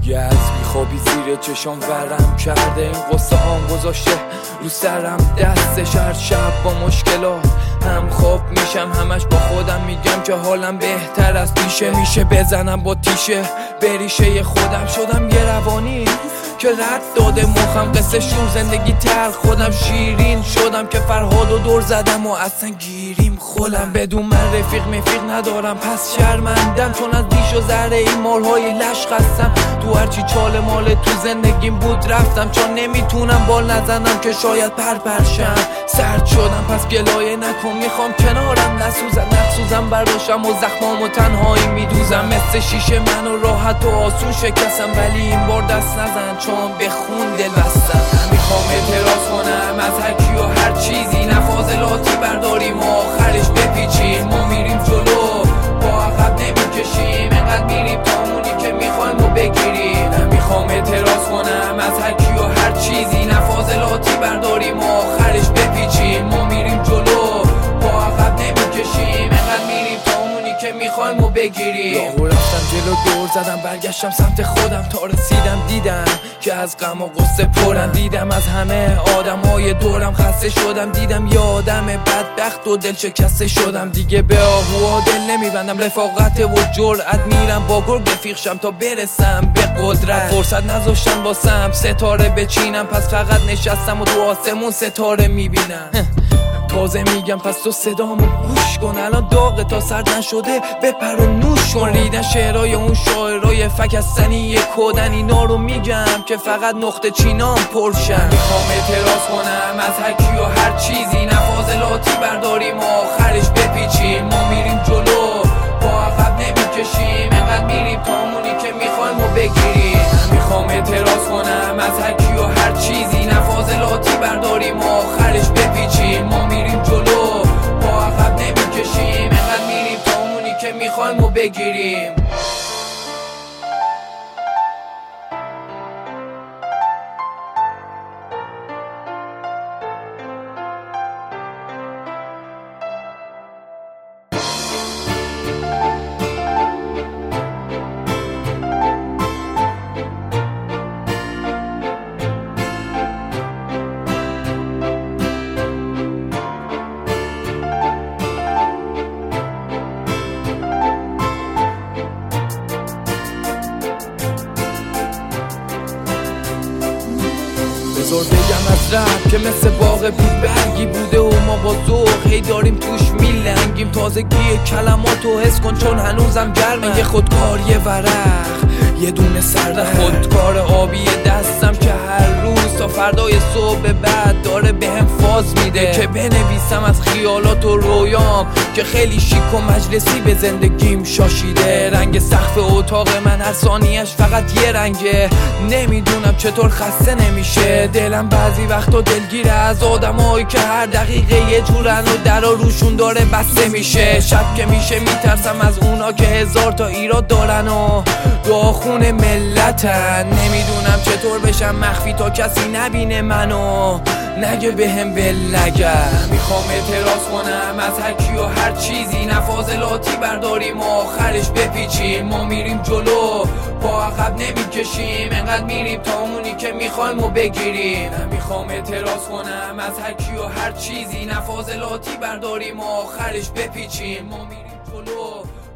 یه از بیخوابی زیر چشام ورم کرده، این قصه هم گذاشته رو سرم دستش. هر شب با مشکلات هم خواب میشم، همش با خودم میگم که حالم بهتر از پیشه. میشه بزنم با تیشه بریشه خودم، شدم یه روانی که رد داده مخم. قصه شور زندگی تر خودم شیرین شدم که فرهاد و دور زدم و اصلا گیریم خودم. بدون من رفیق مفیق ندارم پس شرمندم، چون از دیش و زره این مالهای لش خستم. تو هرچی چال مال تو زندگیم بود رفتم، چون نمیتونم بال نزنم که شاید پرشم. سرد شدم پس گلایه نکن، میخوام کنارم نسوزم برداشم و زخمامو تنهایی میدوزم. مثل شیشه منو راحت و آسون شکستم، ولی این بار دست نزن چون به خون دل بستم. میخوام اعتراض کنم از هر کی و هر چیزی، نه فاضلاتی برداریم و آخرش بپیچیم. ما میریم جلو با عقب نمیکشیم، انقدر میریم تا اونی که میخوایم و بگیریم. میخوام اعتراض کنم از هر کی و هر چیزی، نه فاضلاتی برداریم و آخرش بپیچیم. ما میریم جلو با عقب نمیکشیم، انقدر میریم تا اونی که میخوایم و بگیریم. راهو رفتم جلو دور زدم برگشتم سمت خودم، تا رسیدم دیدم که از غم و غصه پرم. دیدم از همه آدمای دورم خسته شدم، دیدم یه آدم بدبخت و دل شکسته شدم. دیگه به آهو دل نمیبندم، رفاقت و جرأت میرم با گرگ رفیقشم تا برسم به قدرت. فرصت نذاشتن باسم ستاره بچینم، پس فقط نشستم و تو آسمون ستاره میبینم. تازه میگم پس تو صدامو گوش کن، الان داغه تا سرد نشده بپر و نوش کن. ریدن شعرهای اون شاعرای فکستنی کودن، اینا رو میگم که فقط نقطه چینام پرشن. میخوام اعتراض کنم از هر کی و هر چیزی، نه فاضلاتی برداریم و آخرش بپیچیم. ما میریم جلو با عقب نمیکشیم، انقدر میریم تا اونی که میخوایم و بگیریم. میخوام اعتراض کنم از هر کی و هر چیزی، نه فاضلاتی برداریم و آخرش بپیچیم. ما میریم جلو با عقب نمیکشیم، انقدر میریم تا اونی که میخوایم و بگیریم. بذار بگم از رب که مثل باغ بی برگی بوده و ما با ذوق هی داریم توش میلنگیم. تازگی کلماتو حس کن چون هنوزم گرمه. یه خودکار یه ورق یه دونه سرده، خودکار آبی دستم که هر روز تا فردای صبح بعد داره بهم فاز میده که بنویسم از خیالات و رویام که خیلی شیک و مجلسی به زندگیم شاشیده. رنگ سقف اتاق من هر ثانیه‌اش فقط یه رنگه، نمیدونم چطور خسته نمیشه دلم بعضی وقتا دلگیره از آدمایی که هر دقیقه یه جورن و درا روشون داره بسته میشه. شب که میشه میترسم از اونا که هزار تا ایراد دارن و داخون ملتن. نمیدونم چطور بشم مخفی تا کسی نبینه منو نگه بهم بلگم. میخوام اعتراض کنم از هر کی و هر چیزی، نه فاضلاتی برداریم و آخرش بپیچیم. ما میریم جلو با عقب نمیکشیم، انقدر میریم تا اونی که میخوایم و بگیریم. میخوام اعتراض کنم از هر کی و هر چیزی، نه فاضلاتی برداریم و آخرش بپیچیم. ما میریم جلو